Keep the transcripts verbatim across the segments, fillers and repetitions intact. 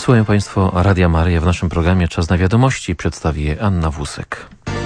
Słuchają Państwo Radia Maryja. W naszym programie Czas na wiadomości przedstawi je Anna Wósek.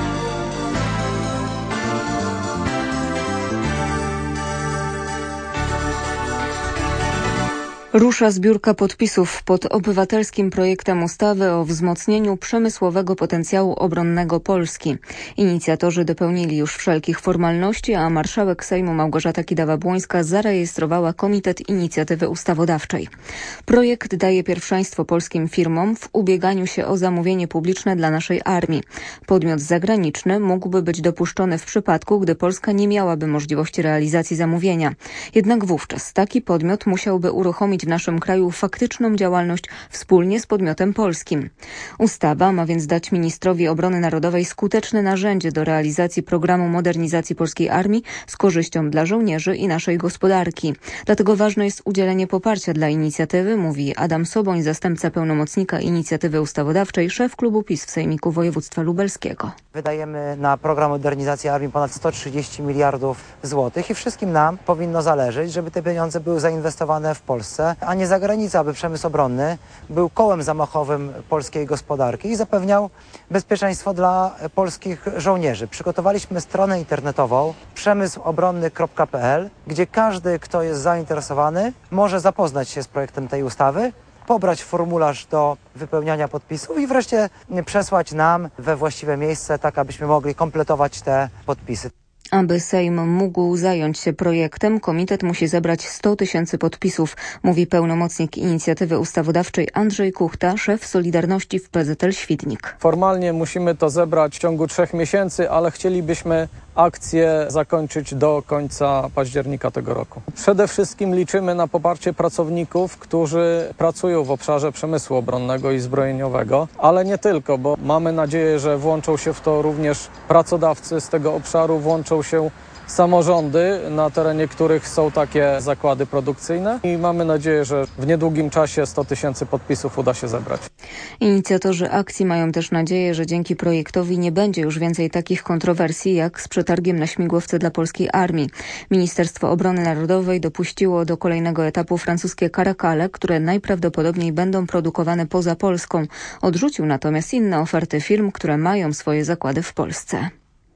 Rusza zbiórka podpisów pod obywatelskim projektem ustawy o wzmocnieniu przemysłowego potencjału obronnego Polski. Inicjatorzy dopełnili już wszelkich formalności, a marszałek Sejmu Małgorzata Kidawa-Błońska zarejestrowała Komitet Inicjatywy Ustawodawczej. Projekt daje pierwszeństwo polskim firmom w ubieganiu się o zamówienie publiczne dla naszej armii. Podmiot zagraniczny mógłby być dopuszczony w przypadku, gdy Polska nie miałaby możliwości realizacji zamówienia. Jednak wówczas taki podmiot musiałby uruchomić w naszym kraju faktyczną działalność wspólnie z podmiotem polskim. Ustawa ma więc dać ministrowi obrony narodowej skuteczne narzędzie do realizacji programu modernizacji polskiej armii z korzyścią dla żołnierzy i naszej gospodarki. Dlatego ważne jest udzielenie poparcia dla inicjatywy, mówi Adam Soboń, zastępca pełnomocnika Inicjatywy Ustawodawczej, szef klubu PiS w Sejmiku Województwa Lubelskiego. Wydajemy na program modernizacji armii ponad sto trzydzieści miliardów złotych i wszystkim nam powinno zależeć, żeby te pieniądze były zainwestowane w Polsce, a nie za granicę, aby przemysł obronny był kołem zamachowym polskiej gospodarki i zapewniał bezpieczeństwo dla polskich żołnierzy. Przygotowaliśmy stronę internetową przemysł obronny kropka p l, gdzie każdy, kto jest zainteresowany, może zapoznać się z projektem tej ustawy, pobrać formularz do wypełniania podpisów i wreszcie przesłać nam we właściwe miejsce, tak abyśmy mogli kompletować te podpisy. Aby Sejm mógł zająć się projektem, komitet musi zebrać sto tysięcy podpisów, mówi pełnomocnik Inicjatywy Ustawodawczej Andrzej Kuchta, szef Solidarności w P Z L Świdnik. Formalnie musimy to zebrać w ciągu trzech miesięcy, ale chcielibyśmy akcję zakończyć do końca października tego roku. Przede wszystkim liczymy na poparcie pracowników, którzy pracują w obszarze przemysłu obronnego i zbrojeniowego, ale nie tylko, bo mamy nadzieję, że włączą się w to również pracodawcy z tego obszaru, włączą się samorządy, na terenie których są takie zakłady produkcyjne i mamy nadzieję, że w niedługim czasie sto tysięcy podpisów uda się zebrać. Inicjatorzy akcji mają też nadzieję, że dzięki projektowi nie będzie już więcej takich kontrowersji jak z przetargiem na śmigłowce dla polskiej armii. Ministerstwo Obrony Narodowej dopuściło do kolejnego etapu francuskie Caracale, które najprawdopodobniej będą produkowane poza Polską. Odrzucił natomiast inne oferty firm, które mają swoje zakłady w Polsce.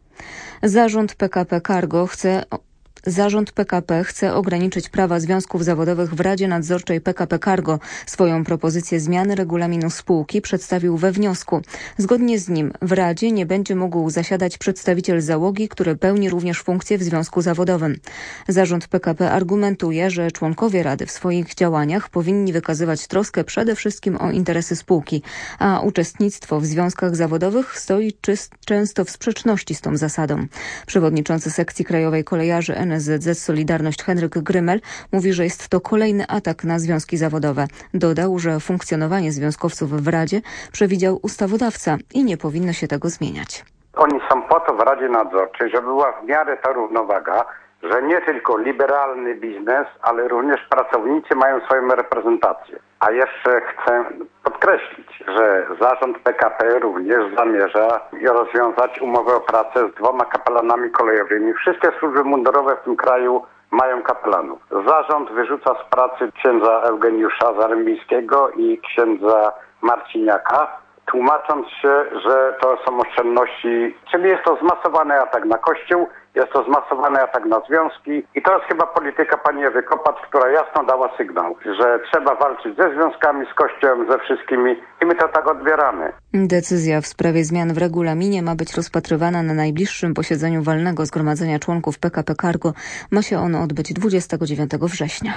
Zarząd P K P Cargo chce... Zarząd P K P chce ograniczyć prawa związków zawodowych w Radzie Nadzorczej P K P Cargo. Swoją propozycję zmiany regulaminu spółki przedstawił we wniosku. Zgodnie z nim w Radzie nie będzie mógł zasiadać przedstawiciel załogi, który pełni również funkcję w związku zawodowym. Zarząd P K P argumentuje, że członkowie Rady w swoich działaniach powinni wykazywać troskę przede wszystkim o interesy spółki, a uczestnictwo w związkach zawodowych stoi czyst, często w sprzeczności z tą zasadą. Przewodniczący sekcji krajowej kolejarzy N S Z Z Solidarność Henryk Grymel mówi, że jest to kolejny atak na związki zawodowe. Dodał, że funkcjonowanie związkowców w Radzie przewidział ustawodawca i nie powinno się tego zmieniać. Oni są po to w Radzie Nadzorczej, żeby była w miarę ta równowaga, że nie tylko liberalny biznes, ale również pracownicy mają swoją reprezentację. A jeszcze chcę podkreślić, że zarząd P K P również zamierza rozwiązać umowę o pracę z dwoma kapelanami kolejowymi. Wszystkie służby mundurowe w tym kraju mają kapelanów. Zarząd wyrzuca z pracy księdza Eugeniusza Zarębińskiego i księdza Marciniaka, tłumacząc się, że to są oszczędności, czyli jest to zmasowany atak na Kościół, jest to zmasowany atak na związki i to jest chyba polityka pani Ewy Kopacz, która jasno dała sygnał, że trzeba walczyć ze związkami, z Kościołem, ze wszystkimi i my to tak odbieramy. Decyzja w sprawie zmian w regulaminie ma być rozpatrywana na najbliższym posiedzeniu walnego zgromadzenia członków P K P Cargo. Ma się ono odbyć dwudziestego dziewiątego września.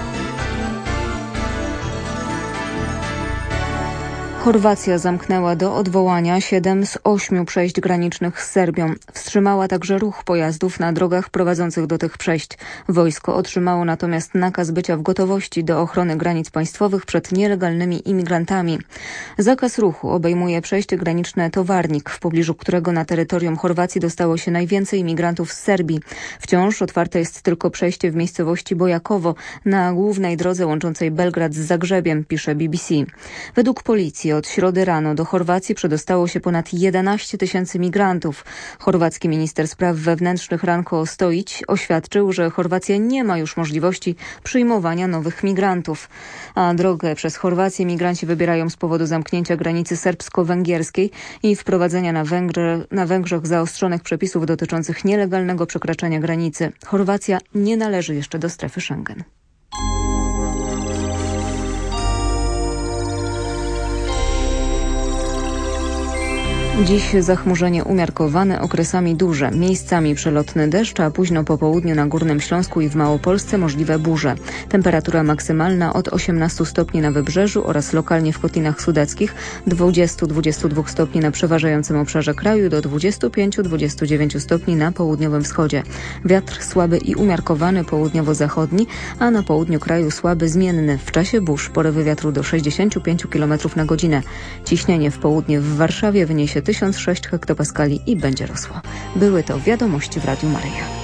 Chorwacja zamknęła do odwołania siedem z ośmiu przejść granicznych z Serbią. Wstrzymała także ruch pojazdów na drogach prowadzących do tych przejść. Wojsko otrzymało natomiast nakaz bycia w gotowości do ochrony granic państwowych przed nielegalnymi imigrantami. Zakaz ruchu obejmuje przejście graniczne Towarnik, w pobliżu którego na terytorium Chorwacji dostało się najwięcej imigrantów z Serbii. Wciąż otwarte jest tylko przejście w miejscowości Bojakowo na głównej drodze łączącej Belgrad z Zagrzebiem, pisze B B C. Według policji od środy rano do Chorwacji przedostało się ponad jedenaście tysięcy migrantów. Chorwacki minister spraw wewnętrznych Ranko Ostojić oświadczył, że Chorwacja nie ma już możliwości przyjmowania nowych migrantów. A drogę przez Chorwację migranci wybierają z powodu zamknięcia granicy serbsko-węgierskiej i wprowadzenia na, Węgry, na Węgrzech zaostrzonych przepisów dotyczących nielegalnego przekraczania granicy. Chorwacja nie należy jeszcze do strefy Schengen. Dziś zachmurzenie umiarkowane, okresami duże. Miejscami przelotny deszcz, a późno po południu na Górnym Śląsku i w Małopolsce możliwe burze. Temperatura maksymalna od osiemnastu stopni na wybrzeżu oraz lokalnie w Kotlinach Sudeckich, dwudziestu do dwudziestu dwóch stopni na przeważającym obszarze kraju, do dwudziestu pięciu do dwudziestu dziewięciu stopni na południowym wschodzie. Wiatr słaby i umiarkowany, południowo-zachodni, a na południu kraju słaby, zmienny. W czasie burz porywy wiatru do sześćdziesięciu pięciu kilometrów na godzinę. Ciśnienie w południe w Warszawie wyniesie tysiąc sześć hektopaskali i będzie rosło. Były to wiadomości w Radiu Maryja.